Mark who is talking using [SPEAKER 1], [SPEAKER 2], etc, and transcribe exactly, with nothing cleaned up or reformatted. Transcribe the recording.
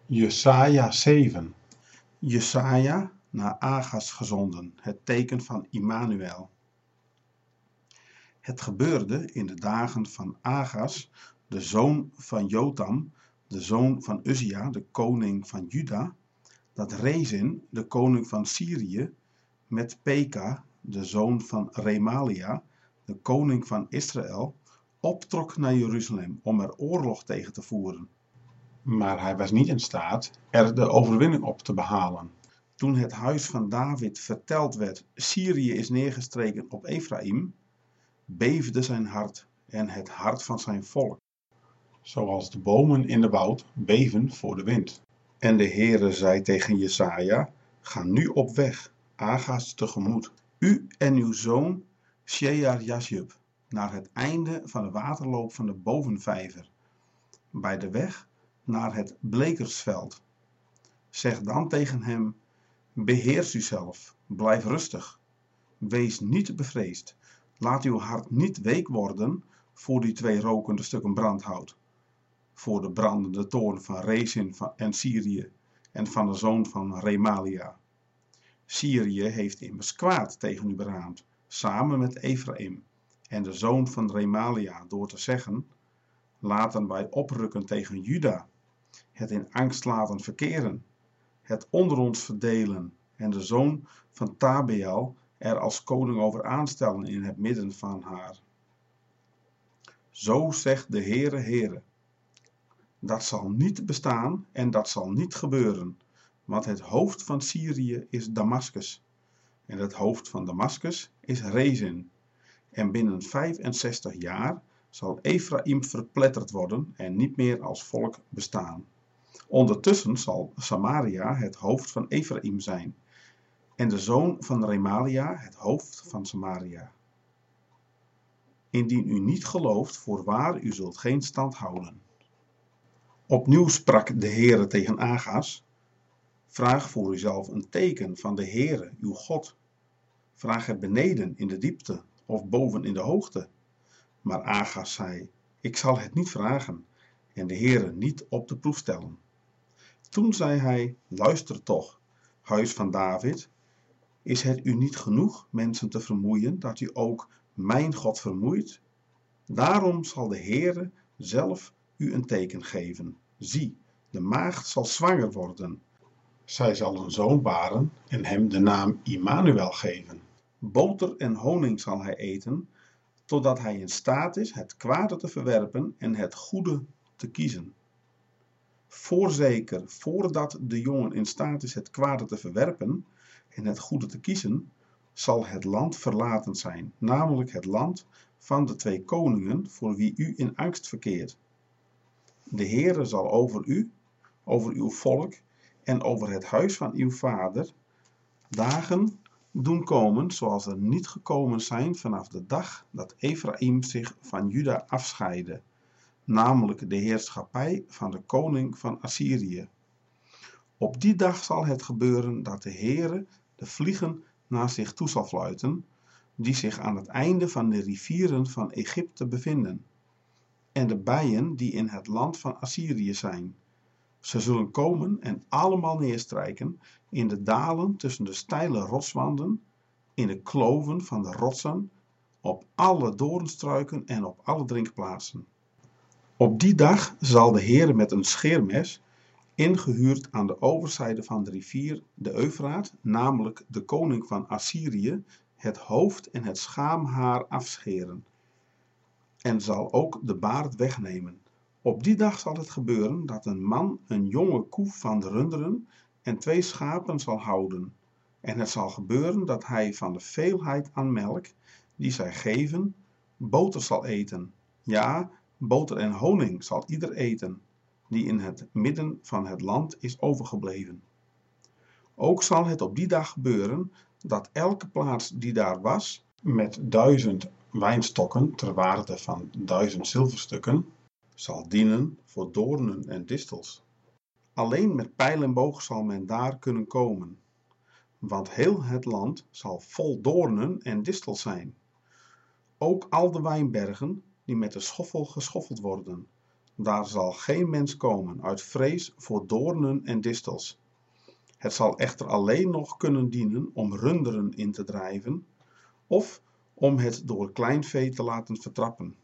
[SPEAKER 1] Jesaja zeven.
[SPEAKER 2] Jesaja, naar Agas gezonden, het teken van Immanuel. Het gebeurde in de dagen van Agas, de zoon van Jotam, de zoon van Uzia, de koning van Juda, dat Rezin, de koning van Syrië, met Peka, de zoon van Remalia, de koning van Israël, optrok naar Jeruzalem om er oorlog tegen te voeren.
[SPEAKER 1] Maar hij was niet in staat er de overwinning op te behalen.
[SPEAKER 2] Toen het huis van David verteld werd, Syrië is neergestreken op Efraïm, beefde zijn hart en het hart van zijn volk,
[SPEAKER 1] Zoals de bomen in de woud beven voor de wind.
[SPEAKER 2] En de Heere zei tegen Jesaja: ga nu op weg, Agas tegemoet, u en uw zoon Shear-Jashub, naar het einde van de waterloop van de bovenvijver, bij de weg naar het blekersveld. Zeg dan tegen hem: beheers uzelf, blijf rustig, wees niet bevreesd, laat uw hart niet week worden voor die twee rokende stukken brandhout, voor de brandende toorn van Rezin en Syrië en van de zoon van Remalia. Syrië heeft immers kwaad tegen u beraamd, samen met Efraïm en de zoon van Remalia, door te zeggen: laten wij oprukken tegen Juda, het in angst laten verkeren, het onder ons verdelen en de zoon van Tabeel er als koning over aanstellen in het midden van haar. Zo zegt de Heere, Heere: dat zal niet bestaan en dat zal niet gebeuren, want het hoofd van Syrië is Damaskus en het hoofd van Damaskus is Rezin. En binnen vijfenzestig jaar zal Efraïm verpletterd worden en niet meer als volk bestaan. Ondertussen zal Samaria het hoofd van Efraïm zijn en de zoon van Remalia het hoofd van Samaria. Indien u niet gelooft, voorwaar, u zult geen stand houden. Opnieuw sprak de Heere tegen Agas: vraag voor uzelf een teken van de Heere, uw God. Vraag het beneden in de diepte of boven in de hoogte. Maar Agas zei: ik zal het niet vragen en de Heere niet op de proef stellen. Toen zei hij: luister toch, huis van David, is het u niet genoeg mensen te vermoeien, dat u ook mijn God vermoeit? Daarom zal de Heere zelf u een teken geven. Zie, de maagd zal zwanger worden.
[SPEAKER 1] Zij zal een zoon baren en hem de naam Immanuel geven.
[SPEAKER 2] Boter en honing zal hij eten, totdat hij in staat is het kwade te verwerpen en het goede te kiezen. Voorzeker, voordat de jongen in staat is het kwade te verwerpen en het goede te kiezen, zal het land verlaten zijn, namelijk het land van de twee koningen voor wie u in angst verkeert. De Heere zal over u, over uw volk en over het huis van uw vader dagen doen komen zoals er niet gekomen zijn vanaf de dag dat Efraïm zich van Juda afscheidde, namelijk de heerschappij van de koning van Assyrië. Op die dag zal het gebeuren dat de Heere de vliegen naar zich toe zal fluiten, die zich aan het einde van de rivieren van Egypte bevinden, en de bijen die in het land van Assyrië zijn. Ze zullen komen en allemaal neerstrijken in de dalen tussen de steile rotswanden, in de kloven van de rotsen, op alle doornstruiken en op alle drinkplaatsen. Op die dag zal de Heere met een scheermes, ingehuurd aan de overzijde van de rivier de Eufraat, namelijk de koning van Assyrië, het hoofd en het schaamhaar afscheren, en zal ook de baard wegnemen. Op die dag zal het gebeuren dat een man een jonge koe van de runderen en twee schapen zal houden. En het zal gebeuren dat hij van de veelheid aan melk, die zij geven, boter zal eten. Ja, boter en honing zal ieder eten, die in het midden van het land is overgebleven. Ook zal het op die dag gebeuren dat elke plaats die daar was,
[SPEAKER 1] Met duizend wijnstokken ter waarde van duizend zilverstukken,
[SPEAKER 2] zal dienen voor doornen en distels. Alleen met pijl en boog zal men daar kunnen komen, want heel het land zal vol doornen en distels zijn. Ook al de wijnbergen die met de schoffel geschoffeld worden, Daar zal geen mens komen uit vrees voor doornen en distels. Het zal echter alleen nog kunnen dienen om runderen in te drijven of om het door kleinvee te laten vertrappen.